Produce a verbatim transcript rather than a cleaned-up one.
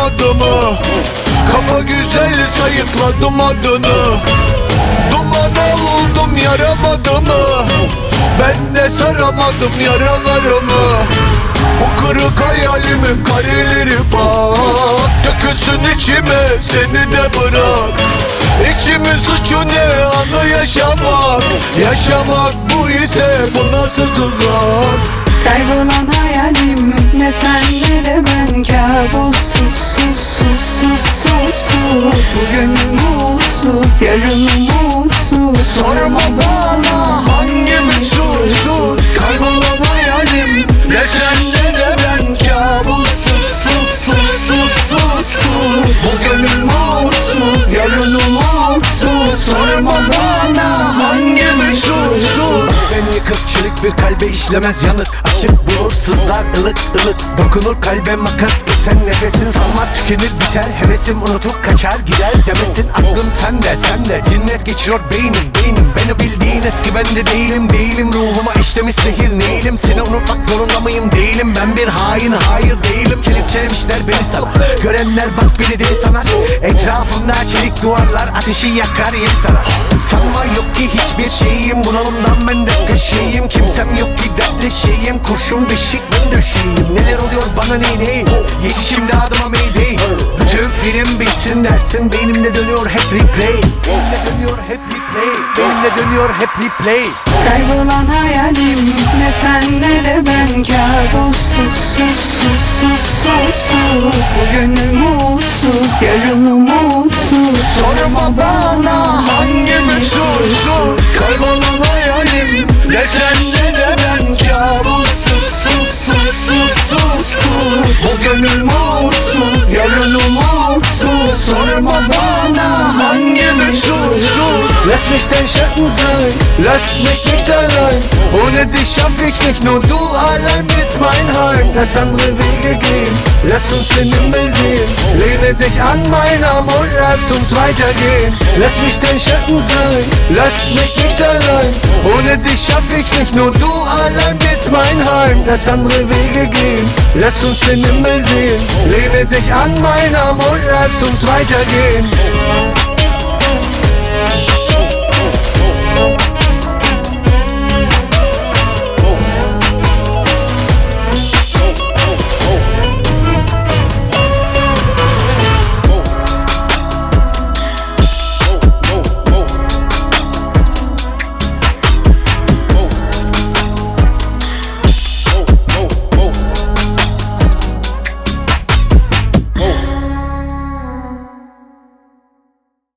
adımı. Kafa güzel sayıkladım adını. Duman oldum yaramadı mı? Ben de saramadım yaralarımı. Bu kırık hayalimin kareleri bak. Dökülsün içime seni de bırak. İçimin suçu ne anı yaşamak. Yaşamak bu ise bu nasıl tuzak. Kaybolan hayalim ne sen ne de ben. Kabussuz sus sus sus sus sus. Bugünüm mutsuz, yarınım mutsuz. Sorma bana hangimiz suçsuz. Kaybolan hayalim ne sen ne de ben. Kabussuz sus sus sus sus sus. Bugünüm mutsuz, yarınım mutsuz. Sorma bana hangimiz suçsuz. Ben yıkık çürük bir kalbe işlemez yanık. Açık bulur sızlar ılık ılık. Dokunur kalbe makas kesen nefesin. Salma tükenir biter hevesim. Unutup kaçar gider demesin. Aklım sende sende. Cinnet geçiyor beynim beynim. Beni bildiğin eski ben de değilim değilim. Ruhuma işlemiş zehir neylim. Seni unutmak zorunda mıyım değilim. Ben bir hain hayır değilim. Kelepçelemişler beni sana. Görenler bak beni deli sanar. Etrafımda çelik duvarlar ateşi yakar yeri sarar. Sanma yok ki hiçbir şeyim. Bunalımdan ben de köşeyim. Kimsem yok ki dertli şeyim. Kurşun beşik ben döşeyim. Neler oluyor bana ney ney. Yetişimde adıma mayday. Bütün film bitsin dersin. Beynimde dönüyor hep replay. Beynimde dönüyor hep replay. Beynimde dönüyor hep replay. Kaybolan hayalim ne sen ne de ben. Kabussuz sus sus sus sus sus. Bugünüm mutsuz, yarınım mutsuz. Sorma bana hangimiz suçsuz. Kaybolan hayalim ne sen ne de ben. Kabussuz sus sus sus sus sus. Bugünüm mutsuz, yarınım mutsuz. Sorma bana hangimiz suçsuz. Lass mich dein Schatten sein, lass mich nicht allein. Ohne dich schaff ich nicht, nur du allein bist mein Heim. Lass andere Wege gehen, lass uns den Himmel sehen. Lehne dich an mein Arm und lass uns weitergehen. Lass mich dein Schatten sein, lass mich nicht allein. Ohne dich schaff ich nicht, nur du allein bist mein Heim. Lass andere Wege gehen, lass uns den Himmel sehen. Lehne dich an mein Arm und lass uns weitergehen.